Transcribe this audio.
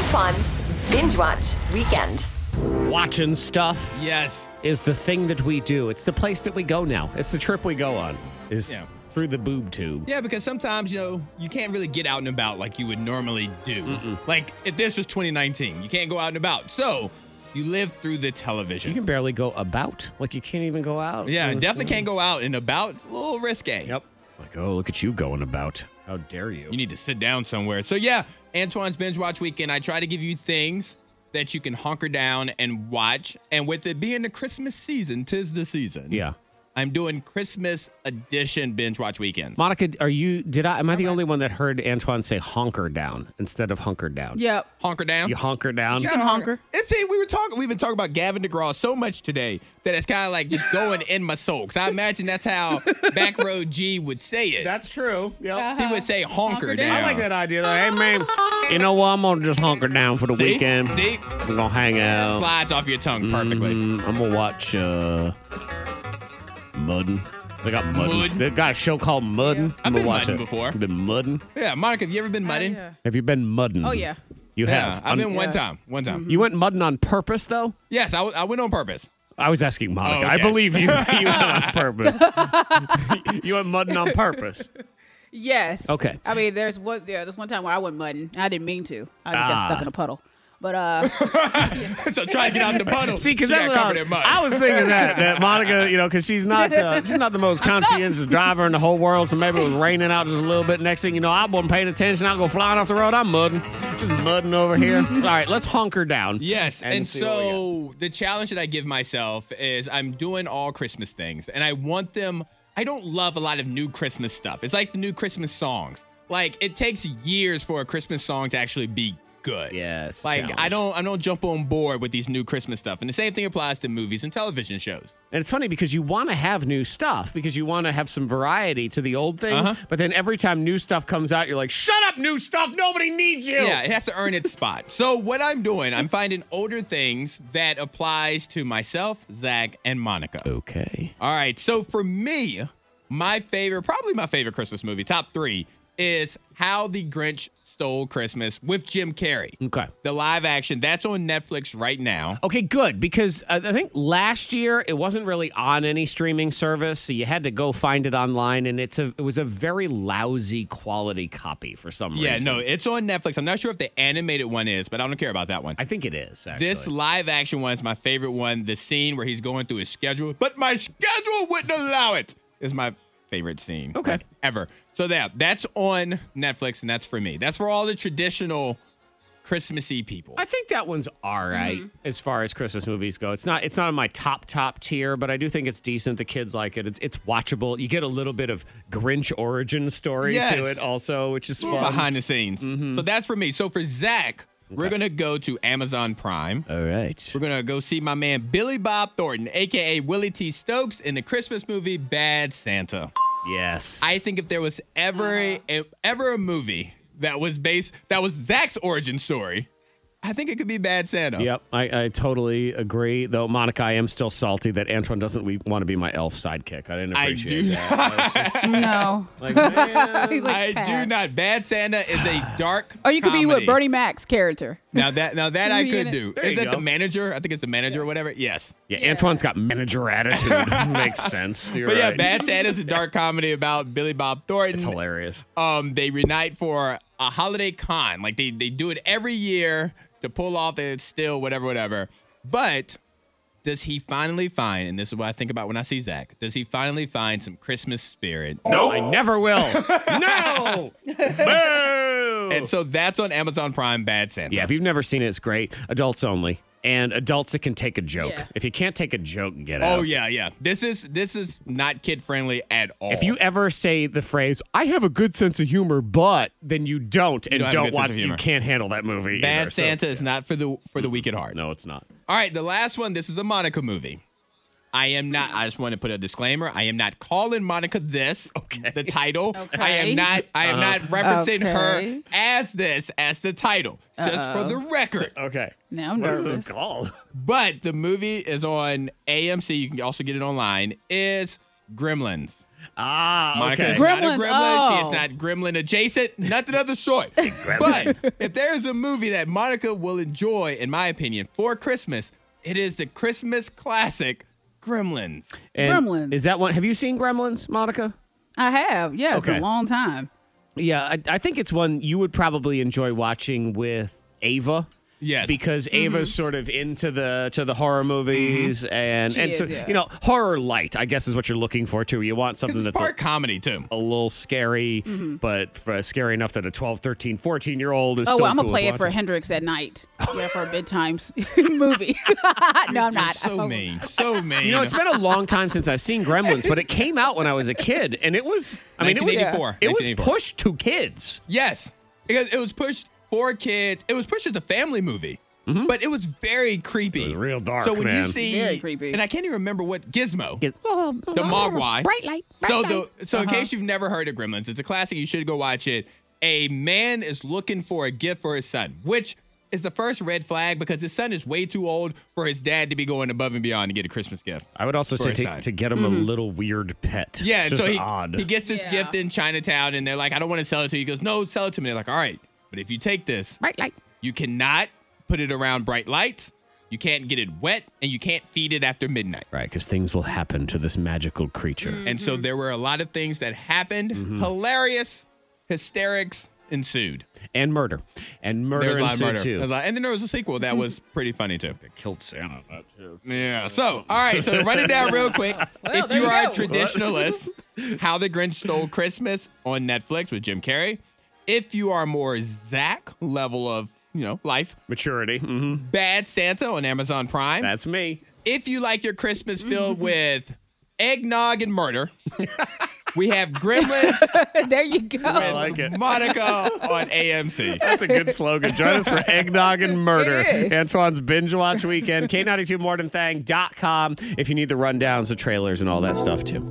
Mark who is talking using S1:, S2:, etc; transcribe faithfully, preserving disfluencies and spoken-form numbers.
S1: Antoine's Binge Watch Weekend.
S2: Watching stuff
S3: Yes.
S2: is the thing that we do. It's the place that we go now. It's the trip we go on. Is
S3: Yeah.
S2: through the boob tube.
S3: Yeah, because sometimes, you know, you can't really get out and about like you would normally do. Mm-mm. Like, if this was twenty nineteen, you can't go out and about. So, you live through the television.
S2: You can barely go about. Like, you can't even go out.
S3: yeah,
S2: Honestly.
S3: definitely can't go out and about. It's a little risque.
S2: Yep. Like, oh, look at you going about. How dare you?
S3: You need to sit down somewhere. So, yeah, Antoine's Binge Watch Weekend, I try to give you things that you can hunker down and watch. And with it being the Christmas season, 'tis the season.
S2: Yeah.
S3: I'm doing Christmas edition Binge Watch Weekends.
S2: Monica, are you, did I, am I the only one that heard Antoine say honker down instead of hunker down?
S4: Yep.
S3: Honker down.
S2: You honker down?
S4: You can honker.
S3: And see, we were talking, we've been talking about Gavin DeGraw so much today that it's kind of like just going in my soul. Because I imagine that's how Back Row G would say it.
S2: That's true. Yep.
S4: Uh-huh.
S3: He would say honker,
S4: Honker
S3: down.
S4: down.
S2: I like that idea. Like, hey, man, you know what? I'm going to just hunker down for the
S3: See?
S2: weekend.
S3: See?
S2: I'm going to hang out.
S3: Slides off your tongue perfectly.
S2: Mm, I'm going to watch uh, Muddin'. They got Muddin'.
S3: Mud.
S2: They got a show called Muddin'.
S3: I've
S2: I'm
S3: been
S2: gonna watch
S3: mudding
S2: it.
S3: before.
S2: Been muddin'?
S3: Yeah, Monica, have you ever been mudding?
S4: yeah.
S2: Have you been muddin'?
S4: Oh, yeah.
S2: You
S3: Yeah,
S2: have?
S3: I've been
S2: On-
S3: one
S4: Yeah.
S3: time. One time.
S2: You went muddin' on purpose, though?
S3: Yes, I, w- I went on purpose.
S2: I was asking Monica.
S3: Oh,
S2: I
S3: okay.
S2: believe you. You went on purpose. You went muddin' on purpose.
S4: Yes.
S2: Okay.
S4: I mean, there's one. Yeah, there's one time where I went mudding. I didn't mean to. I just
S2: Ah.
S4: got stuck in a puddle. But uh,
S3: So try to get out the puddle.
S2: See, because
S3: She
S2: that's
S3: got
S2: what I,
S3: covered in mud.
S2: I was thinking that that Monica, you know, because she's not uh, she's not the most conscientious driver in the whole world. So maybe it was raining out just a little bit. Next thing you know, I wasn't paying attention. I go flying off the road. I'm mudding, just mudding over here. All right, let's hunker down.
S3: Yes, and,
S2: see what we got.
S3: so the challenge that I give myself is I'm doing all Christmas things, and I want them. I don't love a lot of new Christmas stuff. It's like the new Christmas songs. Like it takes years for a Christmas song to actually be good.
S2: Yeah, it's a
S3: like
S2: challenge.
S3: I don't, I don't jump on board with these new Christmas stuff, and the same thing applies to movies and television shows.
S2: And it's funny because you want to have new stuff because you want to have some variety to the old thing.
S3: Uh-huh.
S2: But then every time new stuff comes out, you're like, shut up, new stuff. Nobody needs you.
S3: Yeah, it has to earn its spot. So what I'm doing, I'm finding older things that applies to myself, Zach, and Monica.
S2: Okay.
S3: All right, so for me, my favorite, probably my favorite Christmas movie, top three, is How the Grinch Stole Christmas with Jim Carrey.
S2: Okay.
S3: The live action, that's on Netflix right now.
S2: Okay, good. Because uh, I think last year it wasn't really on any streaming service, so you had to go find it online, and it's a it was a very lousy quality copy for some
S3: Yeah,
S2: reason.
S3: no, it's on Netflix. I'm not sure if the animated one is, but I don't care about that one.
S2: I think it is, actually.
S3: This live action one is my favorite one. The scene where he's going through his schedule, but my schedule wouldn't allow it, is my favorite scene.
S2: Okay.
S3: like, ever. So that that's on Netflix, and that's for me. That's for all the traditional Christmassy people.
S2: I think that one's all right
S3: Mm-hmm.
S2: as far as Christmas movies go. It's not it's not on my top top tier, but I do think it's decent. The kids like it. It's, it's watchable. You get a little bit of Grinch origin story
S3: Yes.
S2: to it also, which is fun.
S3: Behind the scenes. So that's for me. So for Zach, we're going to go to Amazon Prime.
S2: All right.
S3: We're going to go see my man Billy Bob Thornton, a k a. Willie T. Stokes, in the Christmas movie Bad Santa.
S2: Yes.
S3: I think if there was ever a, ever a movie that was based, that was Zach's origin story, I think it could be Bad Santa.
S2: Yep, I, I totally agree. Though, Monica, I am still salty that Antoine doesn't we want to be my elf sidekick. I didn't
S3: I
S2: appreciate
S3: do
S2: that. I was just
S4: no.
S2: like, man.
S4: He's like,
S3: I do
S4: pass.
S3: not. Bad Santa is a dark
S4: Or you could be with
S3: comedy.
S4: Bernie Mac's character.
S3: Now that now that I
S4: You
S3: could
S4: get it.
S3: do.
S2: There
S3: Is
S2: you
S3: that
S2: go.
S3: the manager? I think it's the manager or whatever. Yes.
S2: Yeah,
S4: Yeah.
S2: Antoine's got manager attitude. Makes sense. You're
S3: But yeah,
S2: right.
S3: Bad Santa's a dark comedy about Billy Bob Thornton.
S2: It's hilarious.
S3: Um, they reunite for a holiday con. Like they they do it every year to pull off the still whatever whatever. But does he finally find? And this is what I think about when I see Zach. Does he finally find some Christmas spirit?
S2: No, I never will. No. Boo.
S3: And so that's on Amazon Prime. Bad Santa.
S2: Yeah, if you've never seen it, it's great. Adults only. And adults that can take a joke.
S4: Yeah.
S2: If you can't take a joke, get out.
S3: Oh yeah, yeah. This is this is not kid friendly at all.
S2: If you ever say the phrase, I have a good sense of humor, but then you don't and
S3: don't have a
S2: don't,
S3: good sense
S2: watch
S3: of
S2: it, you
S3: humor.
S2: can't handle that movie.
S3: Bad
S2: either, so-
S3: Santa is not for the for the weak at heart.
S2: No, it's not.
S3: All right, the last one. This is a Monica movie. I am not. I just want to put a disclaimer. I am not calling Monica this.
S2: Okay.
S3: The title.
S4: Okay.
S3: I am not. I am not referencing
S4: Okay.
S3: her as this as the title. Just for the record.
S2: Okay.
S4: Now I'm
S2: What is
S4: nervous.
S2: this called?
S3: But the movie is on A M C. You can also get it online. Is Gremlins.
S2: Ah,
S3: Monica
S2: okay.
S3: is
S4: Gremlins,
S3: not a gremlin. She is
S4: oh.
S3: not gremlin adjacent. Nothing of the sort. But if there is a movie that Monica will enjoy, in my opinion, for Christmas, it is the Christmas classic Gremlins.
S2: And
S4: Gremlins.
S2: Is that one? Have you seen Gremlins, Monica?
S4: I have. Yeah, it's
S2: Okay.
S4: been a long time.
S2: Yeah, I, I think it's one you would probably enjoy watching with Ava.
S3: Yes.
S2: Because Ava's sort of into the to the horror movies and
S4: She
S2: and so
S4: is, yeah.
S2: you know horror light, I guess is what you're looking for too. You want something
S3: It's
S2: that's
S3: part
S2: a,
S3: comedy, too.
S2: a little scary, but for, scary enough that a twelve, thirteen, fourteen year old is
S4: Oh,
S2: still
S4: well, I'm
S2: cool
S4: gonna play
S2: with
S4: it for
S2: watching.
S4: Hendrix at night. Yeah, for a bedtime s- movie. no, I'm not.
S3: So mean. So mean.
S2: You know, it's been a long time since I've seen Gremlins, but it came out when I was a kid, and it was I mean it was
S3: nineteen eighty-four.
S2: it was
S3: nineteen eighty-four.
S2: pushed to kids.
S3: Yes. Because it was pushed for kids. It was pushed as a family movie. But it was very creepy.
S2: It was real dark,
S3: So when
S2: man.
S3: you see,
S4: Very creepy.
S3: and I can't even remember what Gizmo,
S2: Oh,
S3: the Mogwai.
S1: Bright light. Bright
S3: So
S1: light.
S3: the so in case you've never heard of Gremlins, it's a classic. You should go watch it. A man is looking for a gift for his son, which is the first red flag because his son is way too old for his dad to be going above and beyond to get a Christmas gift.
S2: I would also
S3: For
S2: say
S3: his
S2: to,
S3: son.
S2: to get him a little weird pet.
S3: Yeah, and
S2: just
S3: so he,
S2: odd.
S3: he gets this
S4: Yeah.
S3: gift in Chinatown, and they're like, "I don't want to sell it to you." He goes, "No, sell it to me." They're like, "All right, but if you take this,
S1: Bright light.
S3: you cannot put it around bright lights. You can't get it wet, and you can't feed it after midnight."
S2: Right, because things will happen to this magical creature.
S3: And so there were a lot of things that happened. Hilarious hysterics ensued.
S2: And murder. And murder
S3: There was a lot of
S2: ensued,
S3: murder.
S2: too.
S3: There was a lot- and then there was a sequel that was pretty funny too.
S2: Killed Santa, that too.
S3: Yeah. So, all right. So to run it down real quick, if
S4: there
S3: you
S4: you
S3: are a
S4: go.
S3: traditionalist, How the Grinch Stole Christmas on Netflix with Jim Carrey. If you are more Zach level of, you know, life,
S2: Maturity. hmm
S3: Bad Santa on Amazon Prime.
S2: That's me.
S3: If you like your Christmas filled with eggnog and murder, we have Gremlins
S4: there you go.
S3: with
S2: like it.
S3: Monica on A M C.
S2: That's a good slogan. Join us for Eggnog and Murder.
S4: It is.
S2: Antoine's Binge Watch Weekend. K ninety-two morning thang dot com if you need the rundowns, the trailers, and all that stuff, too.